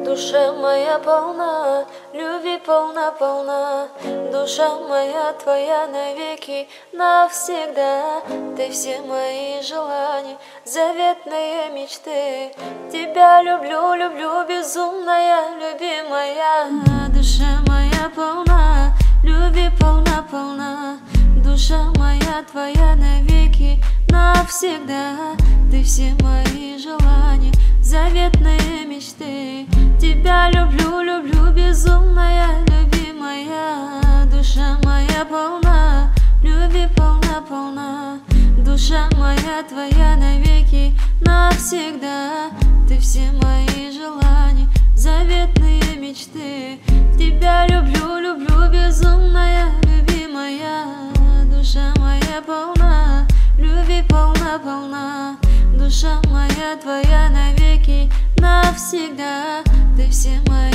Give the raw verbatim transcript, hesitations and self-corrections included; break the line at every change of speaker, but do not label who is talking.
Душа моя полна, любви полна-полна. Душа моя твоя навеки, навсегда. Ты все мои желания, заветные мечты. Тебя люблю, люблю, безумная, любимая. Душа моя полна, любви полна-полна. Душа моя твоя навеки, навсегда. Ты все мои желания, заветные мечты. Тебя люблю, люблю, безумная, любимая. Душа моя полна, любви полна-полна. Душа моя твоя навеки, навсегда. Ты все мои желания, заветные мечты. Тебя люблю, люблю, безумная, любимая. Душа моя полна, любви полна-полна. Душа моя твоя навеки, навсегда. Ты все мои